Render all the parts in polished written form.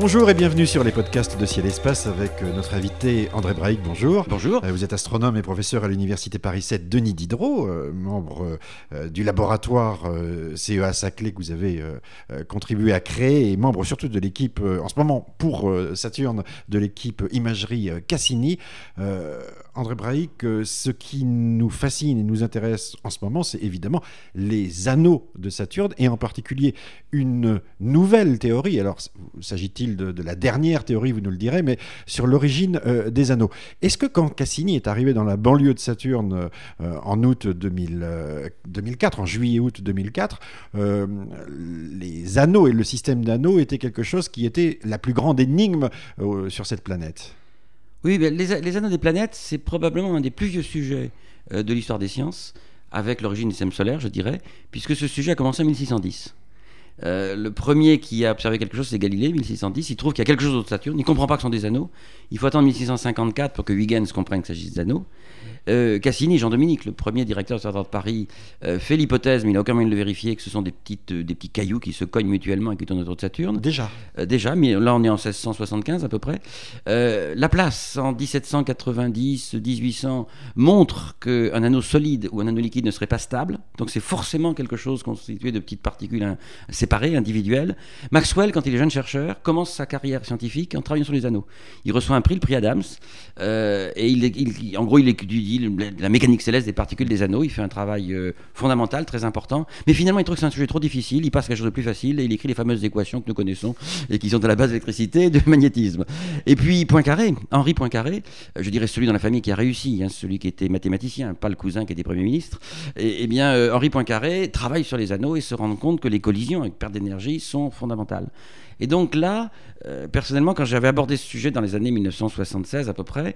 Bonjour et bienvenue sur les podcasts de Ciel Espace avec notre invité André Braic. Bonjour. Bonjour. Vous êtes astronome et professeur à l'université Paris 7 Denis Diderot, membre du laboratoire CEA Saclay que vous avez contribué à créer et membre surtout de l'équipe, en ce moment pour Saturne, de l'équipe imagerie Cassini. André Braic, ce qui nous fascine et nous intéresse en ce moment, c'est évidemment les anneaux de Saturne et en particulier une nouvelle théorie. Alors, s'agit-il de la dernière théorie, vous nous le direz, mais sur l'origine des anneaux. Est-ce que quand Cassini est arrivé dans la banlieue de Saturne en août 2004, en juillet-août 2004, les anneaux et le système d'anneaux étaient quelque chose qui était la plus grande énigme sur cette planète? Oui, mais les anneaux des planètes, c'est probablement un des plus vieux sujets de l'histoire des sciences, avec l'origine du système solaire, je dirais, puisque ce sujet a commencé en 1610. Le premier qui a observé quelque chose, c'est Galilée, 1610. Il trouve qu'il y a quelque chose autour de Saturne. Il ne comprend pas que ce sont des anneaux. Il faut attendre 1654 pour que Huygens comprenne qu'il s'agisse d'anneaux. Cassini, Jean-Dominique, le premier directeur du Observatoire de Paris, fait l'hypothèse, mais il n'a aucun moyen de le vérifier, que ce sont des petits cailloux qui se cognent mutuellement et qui tournent autour de Saturne. Déjà, mais là on est en 1675 à peu près. Laplace, en 1790-1800, montre qu'un anneau solide ou un anneau liquide ne serait pas stable. Donc c'est forcément quelque chose constitué de petites particules séparées, individuelles. Maxwell, quand il est jeune chercheur, commence sa carrière scientifique en travaillant sur les anneaux. Il reçoit un prix, le prix Adams, et en gros il étudie la mécanique céleste des particules des anneaux. Il fait un travail fondamental, très important, mais finalement il trouve que c'est un sujet trop difficile. Il passe à quelque chose de plus facile et il écrit les fameuses équations que nous connaissons et qui sont à la base de l'électricité et du magnétisme. Et puis Poincaré, Henri Poincaré, je dirais celui dans la famille qui a réussi, celui qui était mathématicien, pas le cousin qui était Premier ministre. Et bien Henri Poincaré travaille sur les anneaux et se rend compte que les collisions avec perte d'énergie sont fondamentales. Et donc là, personnellement, quand j'avais abordé ce sujet dans les années 1976 à peu près,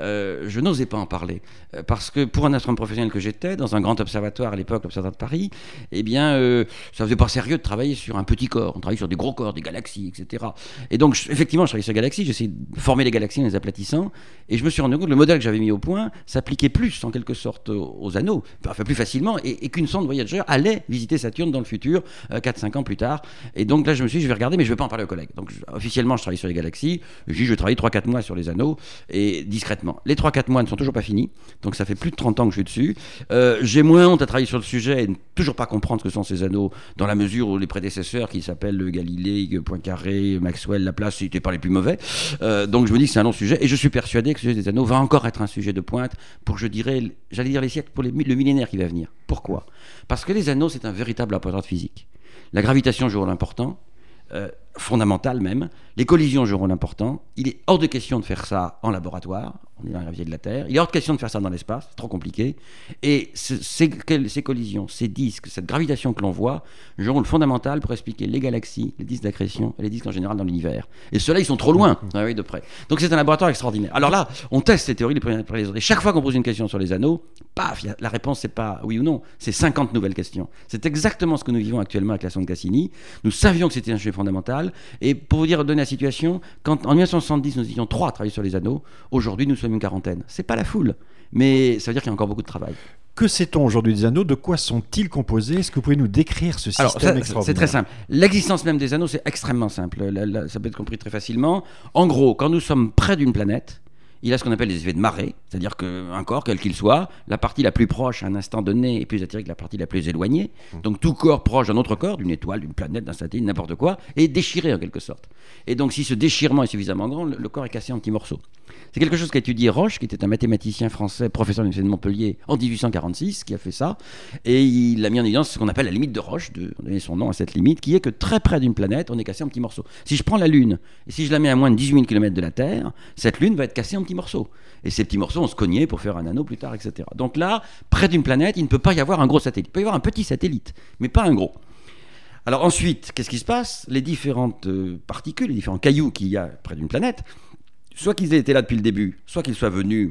je n'osais pas en parler. Parce que pour un astronome professionnel que j'étais, dans un grand observatoire à l'époque, l'Observatoire de Paris, eh bien, ça faisait pas sérieux de travailler sur un petit corps. On travaillait sur des gros corps, des galaxies, etc. Et donc, effectivement, je travaillais sur les galaxies, j'essayais de former les galaxies en les aplatissant, et je me suis rendu compte que le modèle que j'avais mis au point s'appliquait plus, en quelque sorte, aux anneaux, enfin plus facilement, et qu'une sonde Voyager allait visiter Saturne dans le futur, 4-5 ans plus tard. Et donc là, je me suis dit, je vais regarder, mais je ne vais pas en parler aux collègues. Donc officiellement, je travaille sur les galaxies. Je travaille 3-4 mois sur les anneaux, et discrètement. Les 3-4 mois ne sont toujours pas finis, donc ça fait plus de 30 ans que je suis dessus. J'ai moins honte à travailler sur le sujet et ne toujours pas comprendre ce que sont ces anneaux, dans la mesure où les prédécesseurs, qui s'appellent Galilée, Poincaré, Maxwell, Laplace, n'étaient pas les plus mauvais. Donc je me dis que c'est un long sujet, et je suis persuadé que ce sujet des anneaux va encore être un sujet de pointe pour, j'allais dire les siècles, pour le millénaire qui va venir. Pourquoi ? Parce que les anneaux, c'est un véritable laboratoire de physique. La gravitation joue un rôle important, fondamental même. Les collisions joueront l'important. Il est hors de question de faire ça en laboratoire. On est dans la gravité de la Terre. Il est hors de question de faire ça dans l'espace. C'est trop compliqué. Et ces collisions, ces disques, cette gravitation que l'on voit, jouent un rôle fondamental pour expliquer les galaxies, les disques d'accrétion et les disques en général dans l'univers. Et ceux-là, ils sont trop loin, de près. Donc c'est un laboratoire extraordinaire. Alors là, on teste ces théories les premières après les autres. Et chaque fois qu'on pose une question sur les anneaux, paf, la réponse, c'est pas oui ou non. C'est 50 nouvelles questions. C'est exactement ce que nous vivons actuellement avec la sonde Cassini. Nous savions que c'était un sujet fondamental. Et pour vous donner la situation, quand en 1970 nous étions 3 à travailler sur les anneaux, aujourd'hui nous sommes une quarantaine. C'est pas la foule, mais ça veut dire qu'il y a encore beaucoup de travail. Que sait-on aujourd'hui des anneaux ? De quoi sont-ils composés ? Est-ce que vous pouvez nous décrire ce système extraordinaire ? C'est très simple. L'existence même des anneaux, c'est extrêmement simple. Ça peut être compris très facilement. En gros, quand nous sommes près d'une planète, il a ce qu'on appelle des effets de marée, c'est-à-dire qu'un corps, quel qu'il soit, la partie la plus proche à un instant donné est plus attirée que la partie la plus éloignée. Donc tout corps proche d'un autre corps, d'une étoile, d'une planète, d'un satellite, n'importe quoi, est déchiré en quelque sorte. Et donc si ce déchirement est suffisamment grand, le corps est cassé en petits morceaux. C'est quelque chose qu'a étudié Roche, qui était un mathématicien français, professeur de l'Université de Montpellier en 1846, qui a fait ça. Et il a mis en évidence ce qu'on appelle la limite de Roche, on a donné son nom à cette limite, qui est que très près d'une planète, on est cassé en petits morceaux. Si je prends la Lune, et si je la mets à moins de 18 000 km de la Terre, cette Lune va être cassée en petits morceaux. Et ces petits morceaux vont se cogner pour faire un anneau plus tard, etc. Donc là, près d'une planète, il ne peut pas y avoir un gros satellite. Il peut y avoir un petit satellite, mais pas un gros. Alors ensuite, qu'est-ce qui se passe ? Les différentes particules, les différents cailloux qu'il y a près d'une planète, soit qu'ils aient été là depuis le début, soit qu'ils soient venus,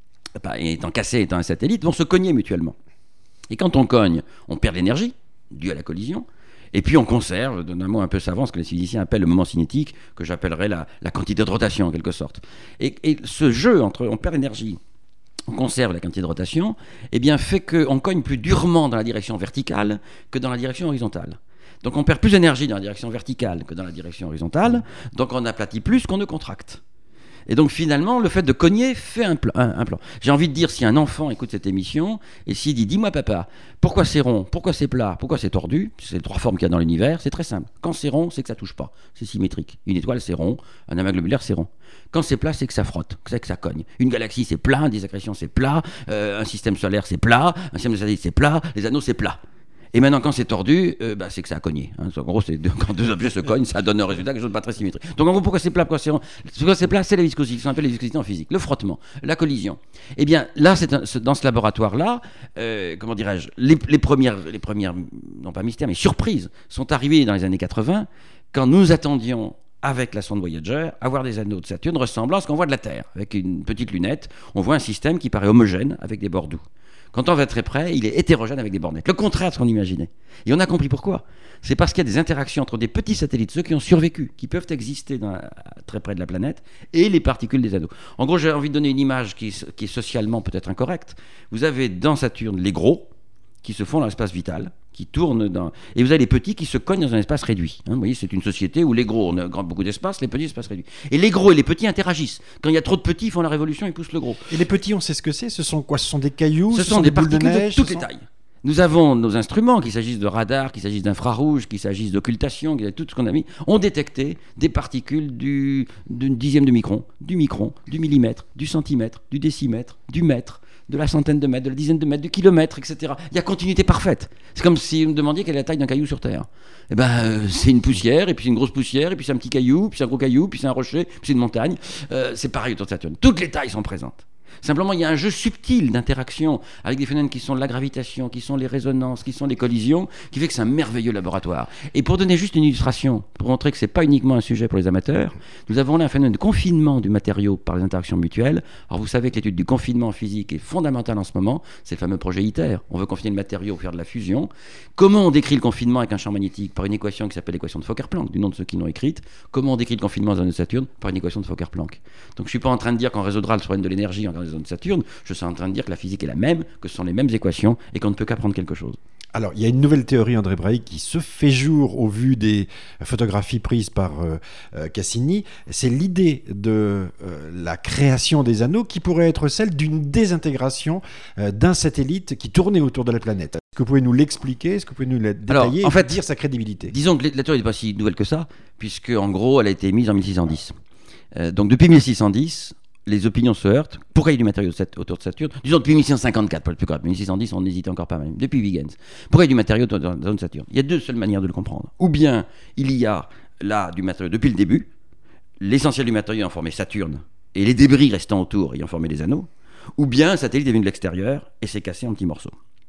étant cassés, étant un satellite, vont se cogner mutuellement. Et quand on cogne, on perd de l'énergie, due à la collision, et puis on conserve, d'un mot un peu savant, ce que les physiciens appellent le moment cinétique, que j'appellerais la quantité de rotation en quelque sorte. Et ce jeu entre on perd l'énergie, on conserve la quantité de rotation, eh bien fait qu'on cogne plus durement dans la direction verticale que dans la direction horizontale. Donc on perd plus d'énergie dans la direction verticale que dans la direction horizontale, donc on aplatit plus qu'on ne contracte. Et donc finalement, le fait de cogner fait un plan. J'ai envie de dire, si un enfant écoute cette émission, et s'il dit « Dis-moi papa, pourquoi c'est rond, pourquoi c'est plat, pourquoi c'est tordu ?» C'est les 3 formes qu'il y a dans l'univers, c'est très simple. Quand c'est rond, c'est que ça touche pas, c'est symétrique. Une étoile, c'est rond, un amas globulaire, c'est rond. Quand c'est plat, c'est que ça frotte, c'est que ça cogne. Une galaxie, c'est plat, des accrétions, c'est plat, un système solaire, c'est plat, un système de satellites, c'est plat, les anneaux, c'est plat. Et maintenant, quand c'est tordu, c'est que ça a cogné. Hein. En gros, quand 2 objets se cognent, ça donne un résultat, quelque chose de pas très symétrique. Donc en gros, pourquoi c'est plat, pourquoi c'est rond ? Pourquoi c'est plat, c'est la viscosité, ce qu'on appelle la viscosité en physique, le frottement, la collision. Eh bien, là, dans ce laboratoire-là, comment dirais-je, les premières, non pas mystères, mais surprises, sont arrivées dans les années 80, quand nous attendions avec la sonde Voyager, à voir des anneaux de Saturne ressemblant à ce qu'on voit de la Terre. Avec une petite lunette, on voit un système qui paraît homogène avec des bords doux. Quand on va très près, il est hétérogène avec des bords nets. Le contraire de ce qu'on imaginait. Et on a compris pourquoi. C'est parce qu'il y a des interactions entre des petits satellites, ceux qui ont survécu, qui peuvent exister très près de la planète, et les particules des anneaux. En gros, j'ai envie de donner une image qui est socialement peut-être incorrecte. Vous avez dans Saturne les gros, qui se font dans l'espace vital, qui tournent dans... Et vous avez les petits qui se cognent dans un espace réduit. Hein, vous voyez, c'est une société où les gros ont beaucoup d'espace, les petits, espace réduit. Et les gros et les petits interagissent. Quand il y a trop de petits, ils font la révolution, ils poussent le gros. Et les petits, on sait ce que c'est ? Ce sont quoi ? Ce sont des cailloux ? Ce sont des boules particules de neige, de toutes les tailles. Nous avons nos instruments, qu'il s'agisse de radar, qu'il s'agisse d'infrarouge, qu'il s'agisse d'occultation, tout ce qu'on a mis, ont détecté des particules d'une dixième de micron, du millimètre, du centimètre, du décimètre, du mètre, de la centaine de mètres, de la dizaine de mètres, du kilomètre, etc. Il y a continuité parfaite. C'est comme si vous me demandiez quelle est la taille d'un caillou sur Terre. Eh ben, c'est une poussière, et puis c'est une grosse poussière, et puis c'est un petit caillou, puis c'est un gros caillou, puis c'est un rocher, puis c'est une montagne. C'est pareil autour de Saturne. Toutes les tailles sont présentes. Simplement, il y a un jeu subtil d'interaction avec des phénomènes qui sont la gravitation, qui sont les résonances, qui sont les collisions, qui fait que c'est un merveilleux laboratoire. Et pour donner juste une illustration, pour montrer que ce n'est pas uniquement un sujet pour les amateurs, nous avons là un phénomène de confinement du matériau par les interactions mutuelles. Alors vous savez que l'étude du confinement en physique est fondamentale en ce moment, c'est le fameux projet ITER. On veut confiner le matériau pour faire de la fusion. Comment on décrit le confinement avec un champ magnétique ? Par une équation qui s'appelle l'équation de Fokker-Planck, du nom de ceux qui l'ont écrite. Comment on décrit le confinement dans un anneau de Saturne ? Par une équation de Fokker-Planck. Donc je ne suis pas en train de dire qu'on résoudra le problème de l'énergie en dans les zones de Saturne, je suis en train de dire que la physique est la même, que ce sont les mêmes équations et qu'on ne peut qu'apprendre quelque chose. Alors, il y a une nouvelle théorie, André Breuil, qui se fait jour au vu des photographies prises par Cassini. C'est l'idée de la création des anneaux qui pourrait être celle d'une désintégration d'un satellite qui tournait autour de la planète. Est-ce que vous pouvez nous l'expliquer ? Est-ce que vous pouvez nous la détailler ? Alors, en fait, dire sa crédibilité. Disons que la théorie n'est pas si nouvelle que ça, puisque en gros, elle a été émise en 1610. Donc depuis 1610... les opinions se heurtent. Pourquoi il y a du matériau autour de Saturne ? Disons depuis 1654, pour le plus grave. 1610, on hésitait encore pas mal. Depuis Huygens. Pourquoi il y a du matériau dans la zone de Saturne ? Il y a 2 seules manières de le comprendre. Ou bien, il y a là du matériau depuis le début, l'essentiel du matériau ayant formé Saturne, et les débris restant autour ayant formé les anneaux, ou bien un satellite est venu de l'extérieur et s'est cassé en petits morceaux.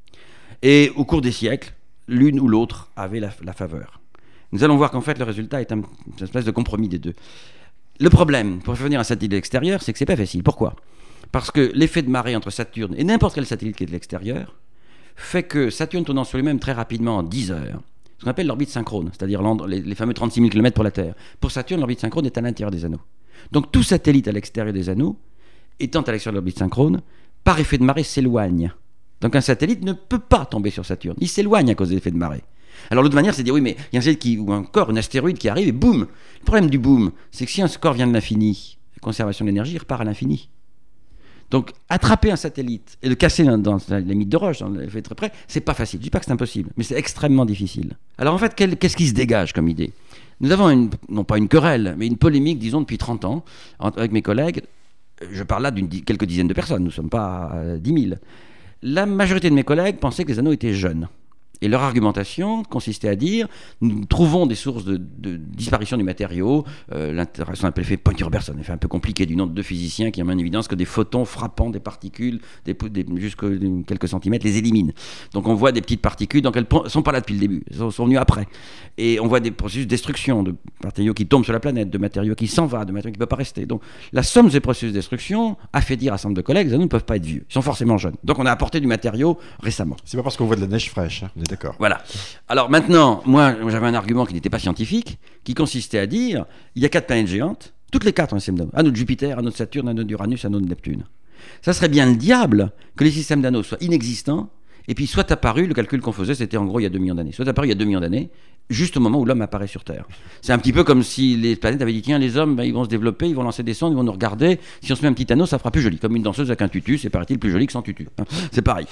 Et au cours des siècles, l'une ou l'autre avait la faveur. Nous allons voir qu'en fait, le résultat est une espèce de compromis des deux. Le problème, pour faire venir un satellite de l'extérieur, c'est que c'est pas facile. Pourquoi ? Parce que l'effet de marée entre Saturne et n'importe quel satellite qui est de l'extérieur fait que Saturne tournant sur lui-même très rapidement en 10 heures, ce qu'on appelle l'orbite synchrone, c'est-à-dire les fameux 36 000 km pour la Terre. Pour Saturne, l'orbite synchrone est à l'intérieur des anneaux. Donc tout satellite à l'extérieur des anneaux, étant à l'extérieur de l'orbite synchrone, par effet de marée s'éloigne. Donc un satellite ne peut pas tomber sur Saturne. Il s'éloigne à cause de l'effet de marée. Alors l'autre manière, c'est de dire oui, mais il y a un satellite ou encore un astéroïde qui arrive et boum. Le problème du boom, c'est que si un corps vient de l'infini, la conservation de l'énergie, il repart à l'infini. Donc attraper un satellite et le casser dans la limite de Roche, dans l'effet très près, c'est pas facile. Je dis pas que c'est impossible, mais c'est extrêmement difficile. Alors en fait, qu'est-ce qui se dégage comme idée ? Nous avons non pas une querelle, mais une polémique, disons, depuis 30 ans, avec mes collègues. Je parle là quelques dizaines de personnes, nous ne sommes pas 10 000. La majorité de mes collègues pensaient que les anneaux étaient jeunes. Et leur argumentation consistait à dire nous trouvons des sources de disparition du matériau, l'interaction appelée l'effet Point-Robertson, effet un peu compliqué du nom de 2 physiciens qui ont mis en évidence que des photons frappant des particules jusqu'à quelques centimètres les éliminent. Donc on voit des petites particules, donc elles ne sont pas là depuis le début, elles sont venues après. Et on voit des processus de destruction de matériaux qui tombent sur la planète, de matériaux qui s'en vont, de matériaux qui ne peuvent pas rester. Donc la somme de ces processus de destruction a fait dire à un certain nombre de collègues, les anneaux ne peuvent pas être vieux, ils sont forcément jeunes. Donc on a apporté du matériau récemment. C'est pas parce qu'on voit de la neige fraîche, hein. D'accord. Voilà. Alors maintenant, moi j'avais un argument qui n'était pas scientifique, qui consistait à dire il y a 4 planètes géantes, toutes les 4 ont un système d'anneaux. Anneau de Jupiter, anneau de Saturne, anneau d'Uranus, anneau de Neptune. Ça serait bien le diable que les systèmes d'anneaux soient inexistants, et puis soit apparu, le calcul qu'on faisait c'était en gros il y a 2 millions d'années, soit apparu il y a 2 millions d'années, juste au moment où l'homme apparaît sur Terre. C'est un petit peu comme si les planètes avaient dit tiens, les hommes, ils vont se développer, ils vont lancer des sondes, ils vont nous regarder. Si on se met un petit anneau, ça fera plus joli. Comme une danseuse avec un tutu, c'est paraît-il plus joli que sans tutu. C'est pareil.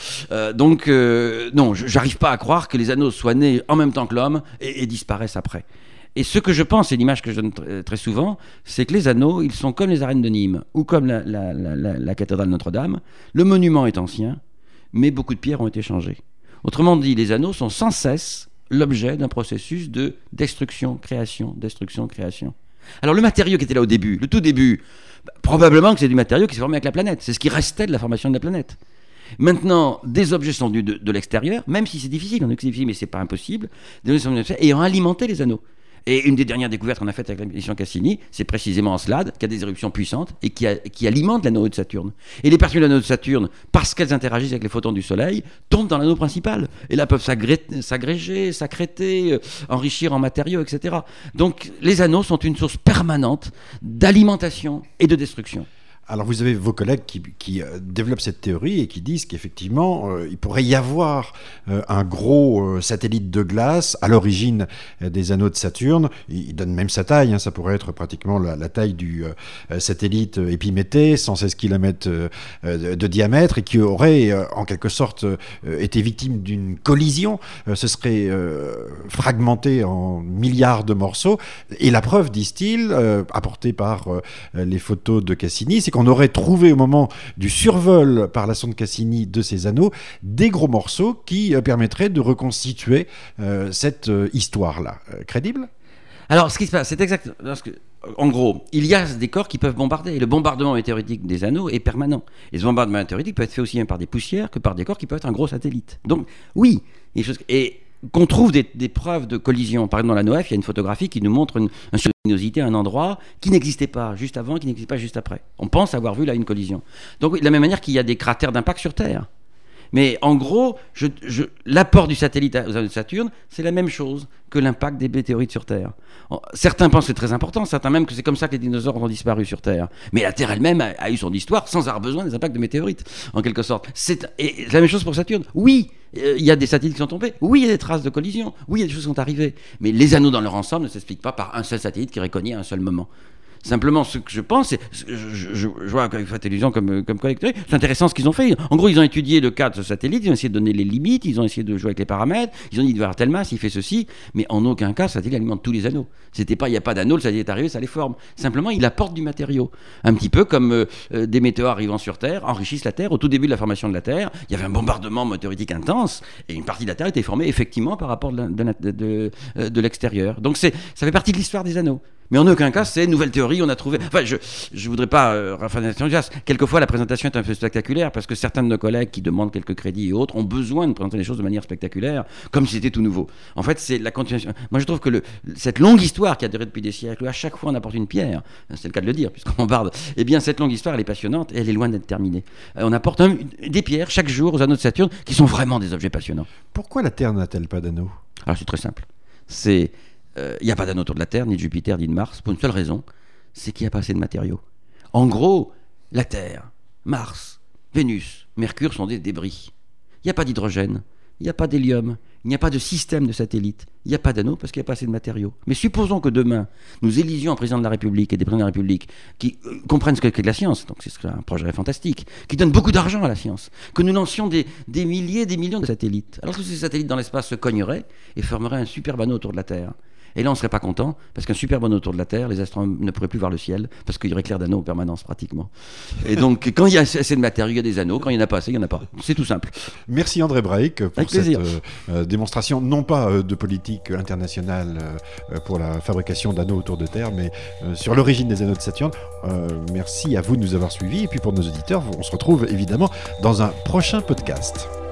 Non, j'arrive pas à croire que les anneaux soient nés en même temps que l'homme et disparaissent après. Et ce que je pense, et l'image que je donne très souvent, c'est que les anneaux, ils sont comme les arènes de Nîmes ou comme la cathédrale Notre-Dame. Le monument est ancien, mais beaucoup de pierres ont été changées. Autrement dit, les anneaux sont sans cesse l'objet d'un processus de destruction, création, destruction, création. Alors le matériau qui était là au début, le tout début, probablement que c'est du matériau qui s'est formé avec la planète. C'est ce qui restait de la formation de la planète. Maintenant, des objets sont venus de l'extérieur, même si c'est difficile, on dit que c'est difficile, mais c'est pas impossible, des objets sont venus de l'extérieur et ont alimenté les anneaux. Et une des dernières découvertes qu'on a faites avec la mission Cassini, c'est précisément Encelade, qui a des éruptions puissantes et qui alimente l'anneau de Saturne. Et les parties de l'anneau de Saturne, parce qu'elles interagissent avec les photons du Soleil, tombent dans l'anneau principal. Et là, peuvent s'agréger, s'accréter, enrichir en matériaux, etc. Donc, les anneaux sont une source permanente d'alimentation et de destruction. Alors vous avez vos collègues qui développent cette théorie et qui disent qu'effectivement il pourrait y avoir un gros satellite de glace à l'origine des anneaux de Saturne. Il donne même sa taille, hein, ça pourrait être pratiquement la taille du satellite Épiméthée, 116 km de diamètre, et qui aurait en quelque sorte été victime d'une collision. Ce serait fragmenté en milliards de morceaux. Et la preuve, disent-ils, apportée par les photos de Cassini, c'est qu'on aurait trouvé au moment du survol par la sonde Cassini de ces anneaux des gros morceaux qui permettraient de reconstituer cette histoire-là. Crédible ? Alors, ce qui se passe, c'est exactement... En gros, il y a des corps qui peuvent bombarder. Le bombardement météoritique des anneaux est permanent. Et ce bombardement météoritique peut être fait aussi bien par des poussières que par des corps qui peuvent être un gros satellite. Donc, oui, il y a des choses... Et qu'on trouve des preuves de collision. Par exemple, dans l'anneau F, il y a une photographie qui nous montre une luminosité à un endroit qui n'existait pas juste avant, qui n'existait pas juste après. On pense avoir vu là une collision. Donc, de la même manière qu'il y a des cratères d'impact sur Terre. Mais en gros, l'apport du satellite aux anneaux de Saturne, c'est la même chose que l'impact des météorites sur Terre. Certains pensent que c'est très important, certains même que c'est comme ça que les dinosaures ont disparu sur Terre. Mais la Terre elle-même a eu son histoire sans avoir besoin des impacts de météorites, en quelque sorte. Et la même chose pour Saturne. Oui, il y a des satellites qui sont tombés. Oui, il y a des traces de collision. Oui, il y a des choses qui sont arrivées. Mais les anneaux dans leur ensemble ne s'expliquent pas par un seul satellite qui aurait cogné à un seul moment. Simplement, ce que je pense, c'est, je vois avec Fatellusion comme collecteur, c'est intéressant ce qu'ils ont fait. En gros, ils ont étudié le cas de ce satellite, ils ont essayé de donner les limites, ils ont essayé de jouer avec les paramètres, ils ont dit il doit avoir telle masse, il fait ceci, mais en aucun cas, ce satellite alimente tous les anneaux. C'était pas, il n'y a pas d'anneau, le satellite est arrivé, ça les forme. Simplement, il apporte du matériau. Un petit peu comme des météores arrivant sur Terre enrichissent la Terre. Au tout début de la formation de la Terre, il y avait un bombardement météoritique intense, et une partie de la Terre était formée effectivement par rapport de l'extérieur. Donc ça fait partie de l'histoire des anneaux. Mais en aucun cas, c'est une nouvelle théorie, on a trouvé... Enfin, je voudrais pas rafraîchir l'enthousiasme. Quelquefois, la présentation est un peu spectaculaire parce que certains de nos collègues qui demandent quelques crédits et autres ont besoin de présenter les choses de manière spectaculaire, comme si c'était tout nouveau. En fait, c'est la continuation. Moi, je trouve que cette longue histoire qui a duré depuis des siècles, où à chaque fois on apporte une pierre, c'est le cas de le dire, puisqu'on bombarde, eh bien, cette longue histoire, elle est passionnante et elle est loin d'être terminée. On apporte des pierres chaque jour aux anneaux de Saturne qui sont vraiment des objets passionnants. Pourquoi la Terre n'a-t-elle pas d'anneaux ? Alors, c'est très simple. Il n'y a pas d'anneau autour de la Terre, ni de Jupiter, ni de Mars, pour une seule raison, c'est qu'il n'y a pas assez de matériaux. En gros, la Terre, Mars, Vénus, Mercure sont des débris. Il n'y a pas d'hydrogène, il n'y a pas d'hélium, il n'y a pas de système de satellites, il n'y a pas d'anneau parce qu'il n'y a pas assez de matériaux. Mais supposons que demain, nous élisions un président de la République et des présidents de la République qui comprennent ce qu'est la science, donc ce serait un projet fantastique, qui donne beaucoup d'argent à la science, que nous lancions des milliers, des millions de satellites. Alors tous ces satellites dans l'espace se cogneraient et formeraient un superbe anneau autour de la Terre. Et là, on ne serait pas content, parce qu'un super bon autour de la Terre, les astronomes ne pourraient plus voir le ciel, parce qu'il y aurait clair d'anneaux en permanence, pratiquement. Et donc, quand il y a assez de matériaux, il y a des anneaux. Quand il n'y en a pas assez, il n'y en a pas. C'est tout simple. Merci André Braic pour cette démonstration, non pas de politique internationale pour la fabrication d'anneaux autour de Terre, mais sur l'origine des anneaux de Saturne. Merci à vous de nous avoir suivis. Et puis pour nos auditeurs, on se retrouve évidemment dans un prochain podcast.